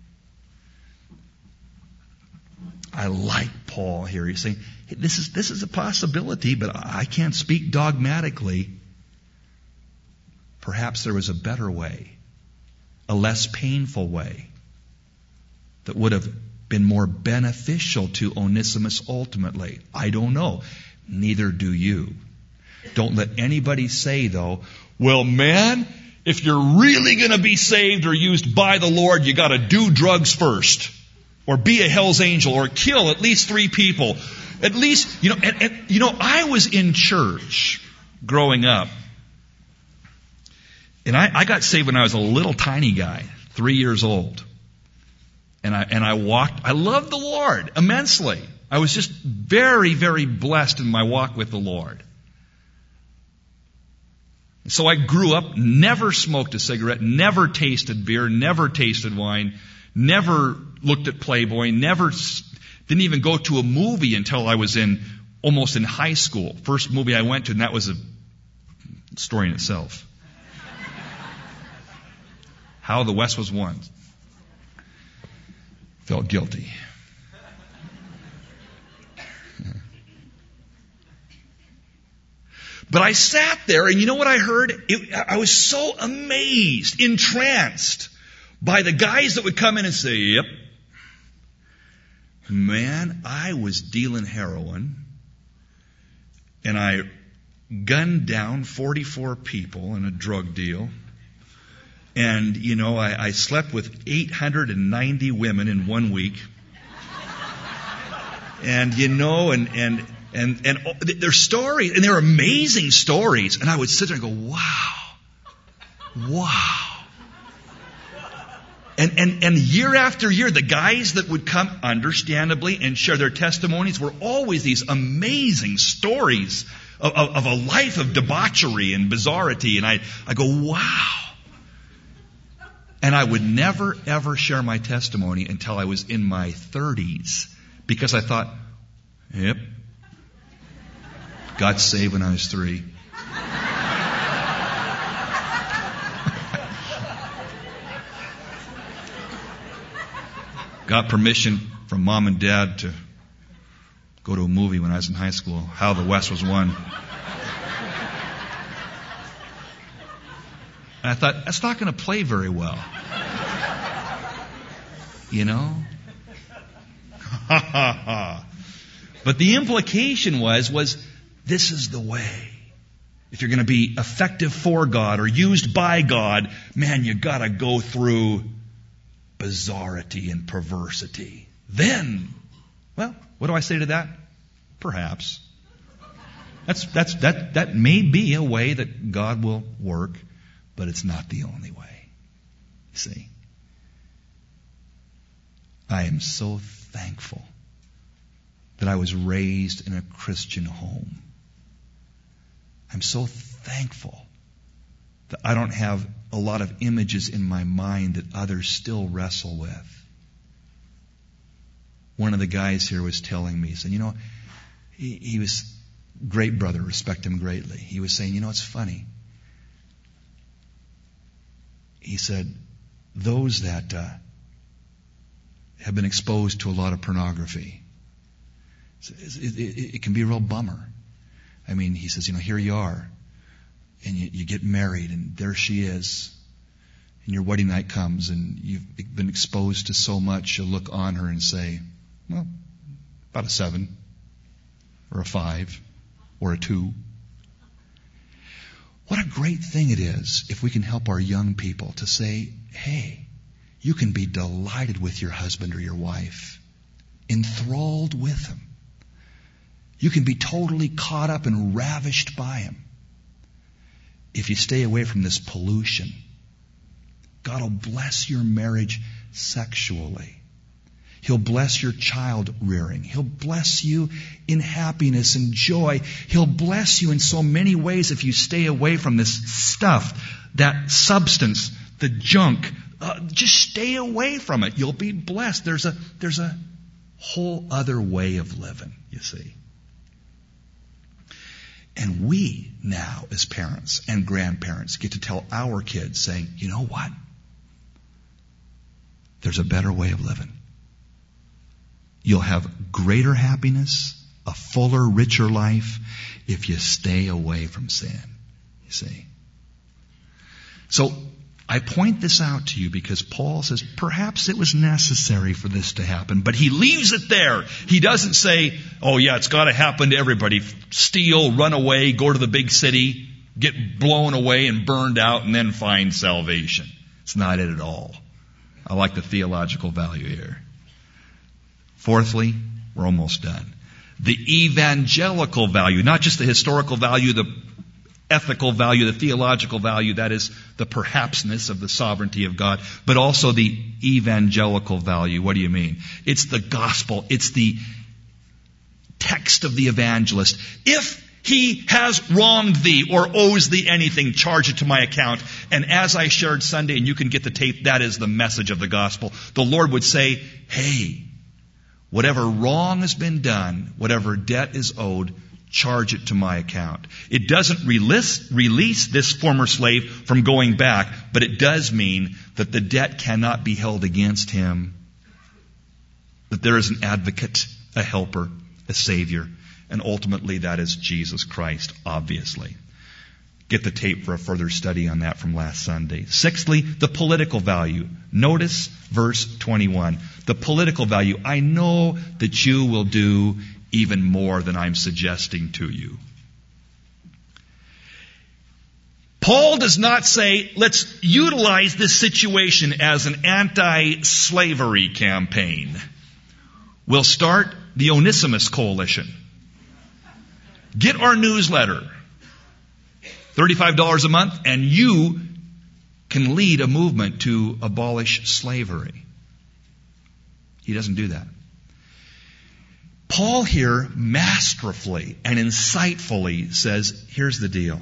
I like Paul here. He's saying, hey, this is a possibility, but I can't speak dogmatically. Perhaps there was a better way, a less painful way that would have been more beneficial to Onesimus ultimately. I don't know. Neither do you. Don't let anybody say, though, well, man, if you're really going to be saved or used by the Lord, you got to do drugs first, or be a Hell's Angel, or kill at least 3 people. At least, I was in church growing up. And I got saved when I was a little tiny guy, 3 years old. And I walked. I loved the Lord immensely. I was just very, very blessed in my walk with the Lord. So I grew up, never smoked a cigarette, never tasted beer, never tasted wine, never looked at Playboy, didn't even go to a movie until I was almost in high school. First movie I went to, and that was a story in itself. How the West was won. Felt guilty. But I sat there, and you know what I heard? I was so amazed, entranced by the guys that would come in and say, yep. Man, I was dealing heroin, and I gunned down 44 people in a drug deal. And, you know, I slept with 890 women in 1 week. And, you know, and their stories, and they're amazing stories. And I would sit there and go, wow. And year after year, the guys that would come, understandably, and share their testimonies were always these amazing stories of a life of debauchery and bizarrity. And I go, wow. And I would never, ever share my testimony until I was in my 30s. Because I thought, yep, got saved when I was 3. Got permission from Mom and Dad to go to a movie when I was in high school, How the West Was Won. And I thought, that's not going to play very well. You know? But the implication was this is the way. If you're going to be effective for God or used by God, man, you got to go through bizarrity and perversity. Then, well, what do I say to that? Perhaps. That may be a way that God will work, but it's not the only way. You see? I am so thankful that I was raised in a Christian home. I'm so thankful that I don't have a lot of images in my mind that others still wrestle with. One of the guys here was telling me, he said, you know, he was great brother, respect him greatly. He was saying, you know, it's funny. He said, those that have been exposed to a lot of pornography, it can be a real bummer. I mean, he says, you know, here you are, and you get married, and there she is, and your wedding night comes, and you've been exposed to so much, you'll look on her and say, well, about a 7, or a 5, or a 2. What a great thing it is if we can help our young people to say, hey, you can be delighted with your husband or your wife, enthralled with him. You can be totally caught up and ravished by him. If you stay away from this pollution, God will bless your marriage sexually. He'll bless your child rearing. He'll bless you in happiness and joy. He'll bless you in so many ways if you stay away from this stuff, that substance, the junk. Just stay away from it. You'll be blessed. There's a whole other way of living, you see. And we now, as parents and grandparents, get to tell our kids, saying, you know what? There's a better way of living. You'll have greater happiness, a fuller, richer life, if you stay away from sin, you see. So, I point this out to you because Paul says perhaps it was necessary for this to happen, but he leaves it there. He doesn't say, oh yeah, it's got to happen to everybody. Steal, run away, go to the big city, get blown away and burned out, and then find salvation. It's not it at all. I like the theological value here. Fourthly, we're almost done. The evangelical value, not just the historical value, the ethical value, the theological value, that is the perhapsness of the sovereignty of God, but also the evangelical value. What do you mean? It's the gospel. It's the text of the evangelist. If he has wronged thee or owes thee anything, charge it to my account. And as I shared Sunday, and you can get the tape, that is the message of the gospel. The Lord would say, hey, whatever wrong has been done, whatever debt is owed, charge it to my account. It doesn't release this former slave from going back, but it does mean that the debt cannot be held against him, that there is an advocate, a helper, a Savior, and ultimately that is Jesus Christ, obviously. Get the tape for a further study on that from last Sunday. Sixthly, the political value. Notice verse 21. The political value. I know that you will do even more than I'm suggesting to you. Paul does not say, let's utilize this situation as an anti-slavery campaign. We'll start the Onesimus Coalition. Get our newsletter. $35 a month, and you can lead a movement to abolish slavery. He doesn't do that. Paul here masterfully and insightfully says, here's the deal.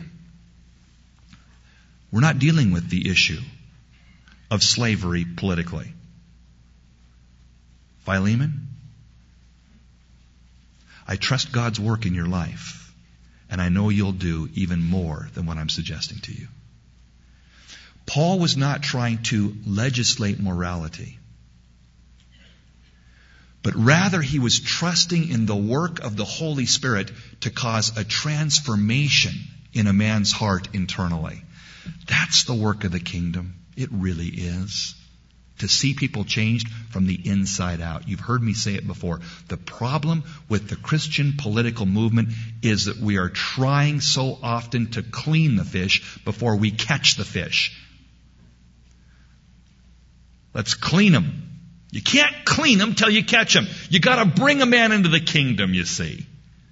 We're not dealing with the issue of slavery politically. Philemon, I trust God's work in your life. And I know you'll do even more than what I'm suggesting to you. Paul was not trying to legislate morality, but rather he was trusting in the work of the Holy Spirit to cause a transformation in a man's heart internally. That's the work of the kingdom. It really is. To see people changed from the inside out. You've heard me say it before. The problem with the Christian political movement is that we are trying so often to clean the fish before we catch the fish. Let's clean them. You can't clean them till you catch them. You got to bring a man into the kingdom, you see.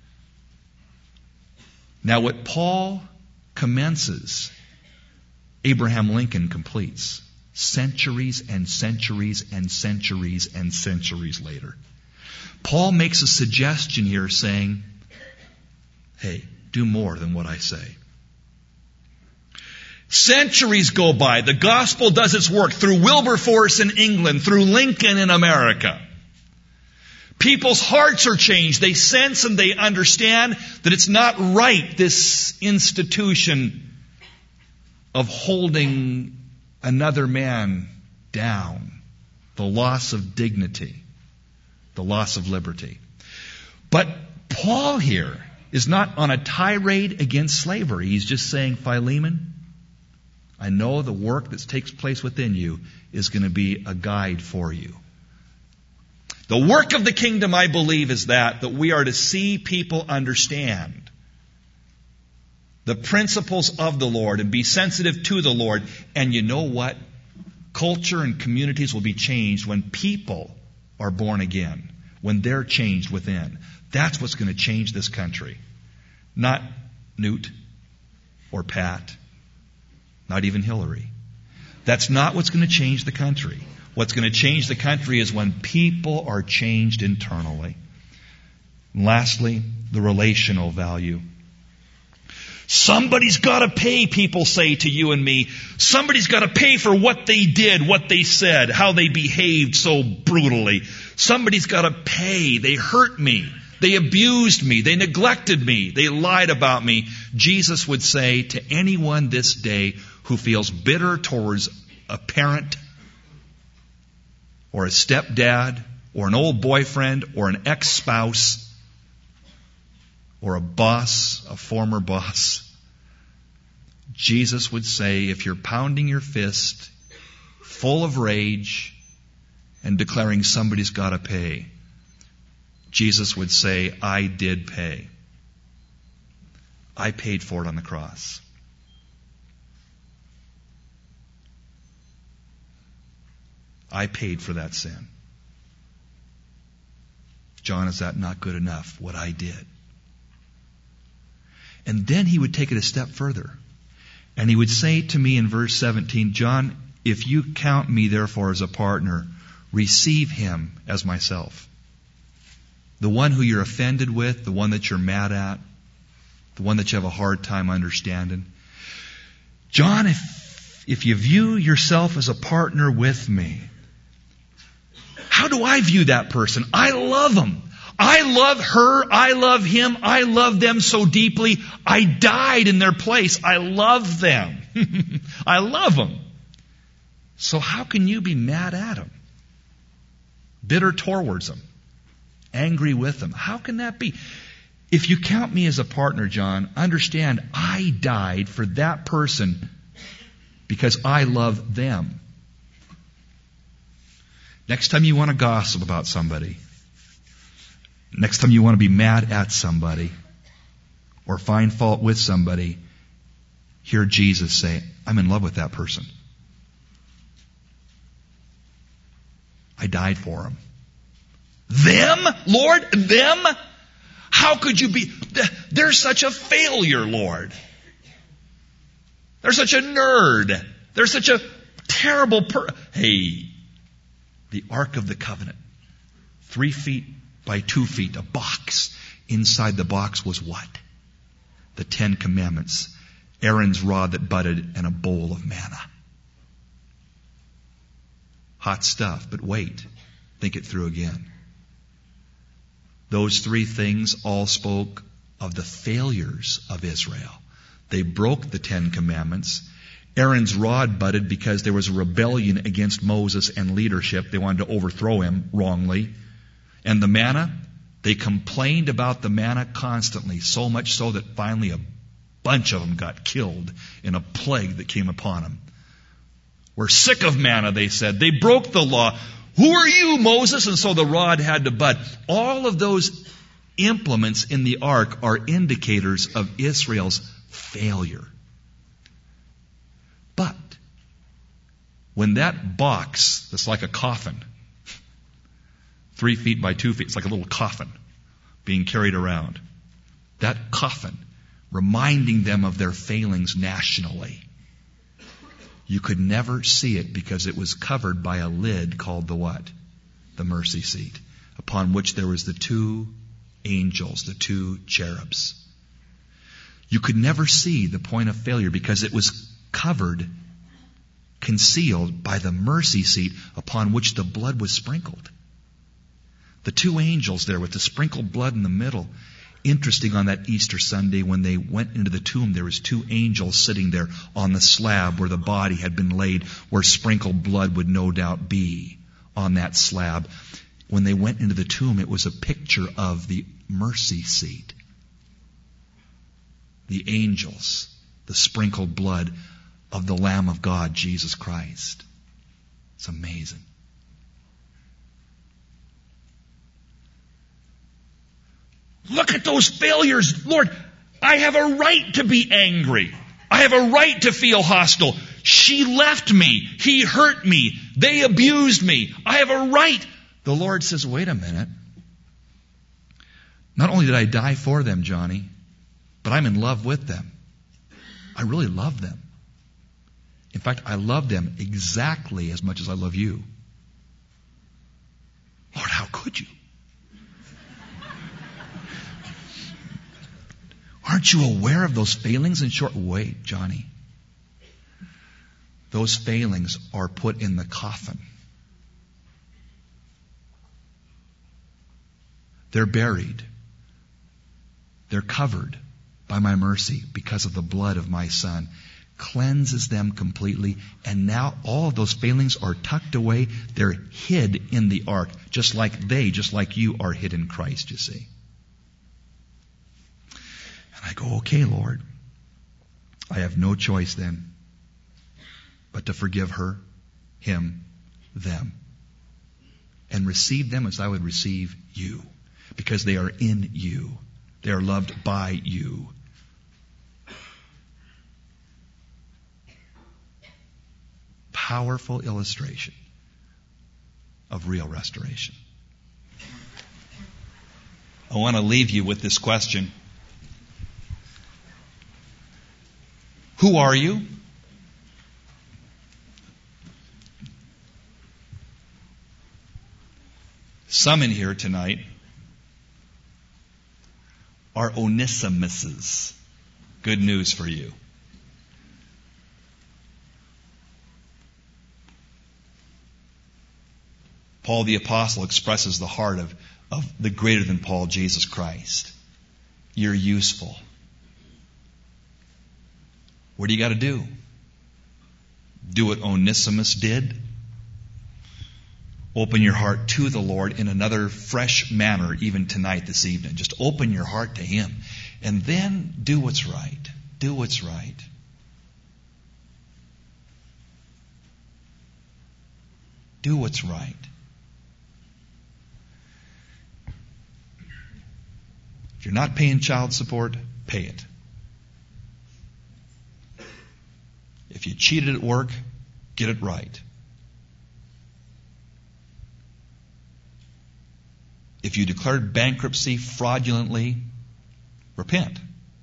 Now what Paul commences, Abraham Lincoln completes. Centuries and centuries and centuries and centuries later. Paul makes a suggestion here saying, hey, do more than what I say. Centuries go by. The gospel does its work through Wilberforce in England, through Lincoln in America. People's hearts are changed. They sense and they understand that it's not right, this institution of holding another man down, the loss of dignity, the loss of liberty. But Paul here is not on a tirade against slavery. He's just saying, Philemon, I know the work that takes place within you is going to be a guide for you. The work of the kingdom, I believe, is that we are to see people understand the principles of the Lord and be sensitive to the Lord. And you know what? Culture and communities will be changed when people are born again, when they're changed within. That's what's going to change this country. Not Newt or Pat, not even Hillary. That's not what's going to change the country. What's going to change the country is when people are changed internally. And lastly, the relational value. Somebody's got to pay, people say to you and me. Somebody's got to pay for what they did, what they said, how they behaved so brutally. Somebody's got to pay. They hurt me. They abused me. They neglected me. They lied about me. Jesus would say to anyone this day who feels bitter towards a parent or a stepdad or an old boyfriend or an ex-spouse or a boss, a former boss, Jesus would say, if you're pounding your fist, full of rage, and declaring somebody's got to pay, Jesus would say, I did pay. I paid for it on the cross. I paid for that sin. John, is that not good enough, what I did? And then he would take it a step further. And he would say to me in verse 17, John, if you count me therefore as a partner, receive him as myself. The one who you're offended with, the one that you're mad at, the one that you have a hard time understanding. John, if you view yourself as a partner with me, how do I view that person? I love him. I love her. I love him. I love them so deeply. I died in their place. I love them. I love them. So how can you be mad at them? Bitter towards them? Angry with them? How can that be? If you count me as a partner, John, understand I died for that person because I love them. Next time you want to gossip about somebody, next time you want to be mad at somebody or find fault with somebody, hear Jesus say, I'm in love with that person. I died for them. Them? Lord? Them? How could you be? They're such a failure, Lord. They're such a nerd. They're such a terrible Hey, the Ark of the Covenant. 3 feet by 2 feet, a box. Inside the box was what? The 10 Commandments. Aaron's rod that budded and a bowl of manna. Hot stuff, but wait. Think it through again. Those 3 things all spoke of the failures of Israel. They broke the 10 Commandments. Aaron's rod budded because there was a rebellion against Moses and leadership. They wanted to overthrow him wrongly. And the manna, they complained about the manna constantly, so much so that finally a bunch of them got killed in a plague that came upon them. We're sick of manna, they said. They broke the law. Who are you, Moses? And so the rod had to bud. All of those implements in the ark are indicators of Israel's failure. But when that box that's like a coffin, 3 feet by 2 feet, it's like a little coffin being carried around, that coffin reminding them of their failings nationally, you could never see it because it was covered by a lid called the what? The mercy seat, upon which there was the 2 angels, the 2 cherubs. You could never see the point of failure because it was covered, concealed by the mercy seat upon which the blood was sprinkled. The 2 angels there with the sprinkled blood in the middle. Interesting, on that Easter Sunday when they went into the tomb, there was 2 angels sitting there on the slab where the body had been laid, where sprinkled blood would no doubt be on that slab. When they went into the tomb, it was a picture of the mercy seat. The angels, the sprinkled blood of the Lamb of God, Jesus Christ. It's amazing. Look at those failures. Lord, I have a right to be angry. I have a right to feel hostile. She left me. He hurt me. They abused me. I have a right. The Lord says, wait a minute. Not only did I die for them, Johnny, but I'm in love with them. I really love them. In fact, I love them exactly as much as I love you. Lord, how could you? Aren't you aware of those failings? In short, wait, Johnny. Those failings are put in the coffin. They're buried. They're covered by my mercy because of the blood of my Son. Cleanses them completely. And now all of those failings are tucked away. They're hid in the ark, just like you are hid in Christ, you see. And I go, okay, Lord, I have no choice then but to forgive her, him, them, and receive them as I would receive you, because they are in you. They are loved by you. Powerful illustration of real restoration. I want to leave you with this question. Who are you? Some in here tonight are Onesimuses. Good news for you. Paul the Apostle expresses the heart of the greater than Paul, Jesus Christ. You're useful. What do you got to do? Do what Onesimus did. Open your heart to the Lord in another fresh manner, even tonight, this evening. Just open your heart to Him. And then do what's right. Do what's right. Do what's right. If you're not paying child support, pay it. If you cheated at work, get it right. If you declared bankruptcy fraudulently, repent.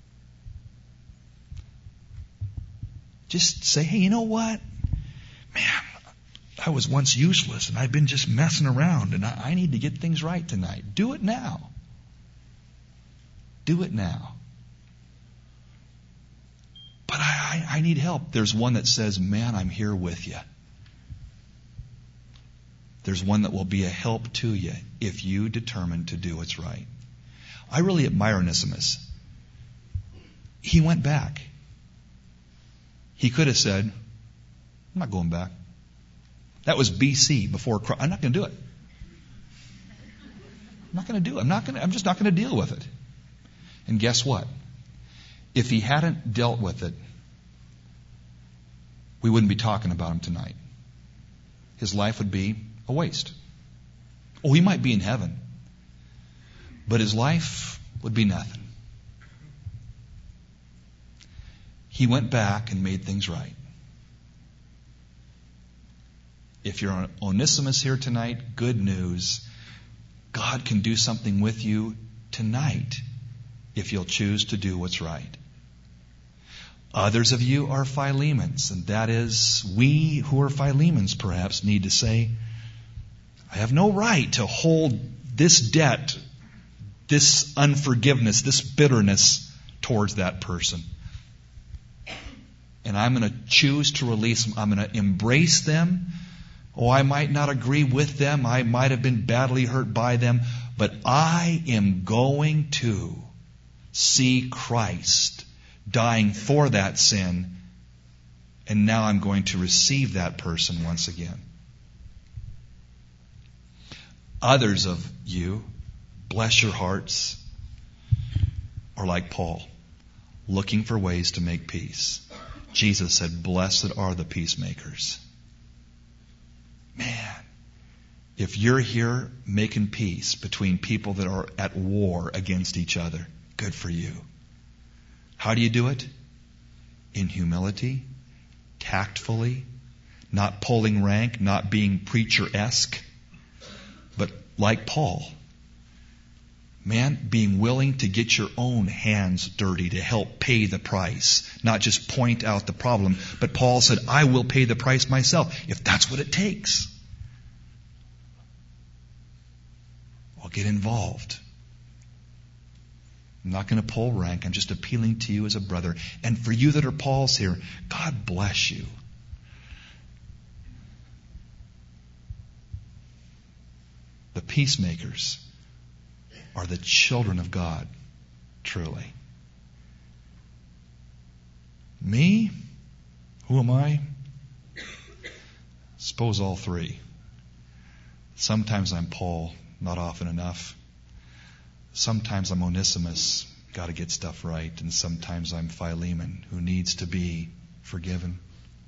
Just say, hey, you know what? Man, I was once useless and I've been just messing around and I need to get things right tonight. Do it now. Do it now. But I need help. There's one that says, man, I'm here with you. There's one that will be a help to you if you determine to do what's right. I really admire Onesimus. He went back. He could have said, I'm not going back. That was BC, before Christ. I'm not going to do it. I'm not going to do it. I'm just not going to deal with it. And guess what? If he hadn't dealt with it, we wouldn't be talking about him tonight. His life would be a waste. Oh, he might be in heaven, but his life would be nothing. He went back and made things right. If you're on Onesimus here tonight, good news. God can do something with you tonight if you'll choose to do what's right. Others of you are Philemons, and that is, we who are Philemons perhaps need to say, I have no right to hold this debt, this unforgiveness, this bitterness towards that person. And I'm going to choose to release them. I'm going to embrace them. Oh, I might not agree with them. I might have been badly hurt by them. But I am going to see Christ dying for that sin. And now I'm going to receive that person once again. Others of you, bless your hearts, are like Paul, looking for ways to make peace. Jesus said, blessed are the peacemakers. Man, if you're here making peace between people that are at war against each other, good for you. How do you do it? In humility, tactfully, not pulling rank, not being preacher-esque, but like Paul, man, being willing to get your own hands dirty to help pay the price, not just point out the problem. But Paul said, I will pay the price myself if that's what it takes. I'll get involved. I'm not going to pull rank. I'm just appealing to you as a brother. And for you that are Paul's here, God bless you. The peacemakers are the children of God, truly. Me? Who am I? Suppose all three. Sometimes I'm Paul, not often enough. Sometimes I'm Onesimus, got to get stuff right. And sometimes I'm Philemon, who needs to be forgiven.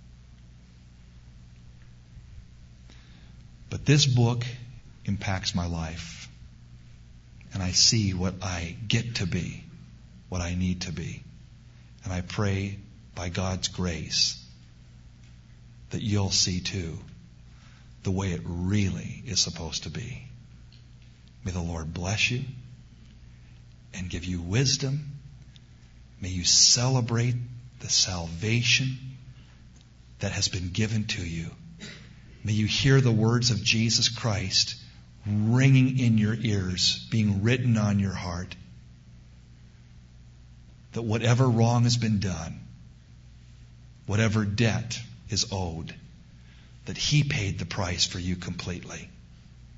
But this book impacts my life. And I see what I get to be, what I need to be. And I pray by God's grace that you'll see too the way it really is supposed to be. May the Lord bless you and give you wisdom. May you celebrate the salvation that has been given to you. May you hear the words of Jesus Christ ringing in your ears, being written on your heart, that whatever wrong has been done, whatever debt is owed, that He paid the price for you completely.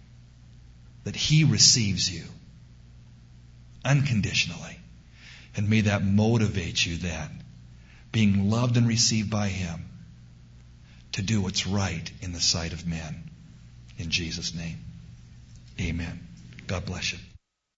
that He receives you unconditionally. And may that motivate you then, being loved and received by Him, to do what's right in the sight of men. In Jesus' name, amen. God bless you.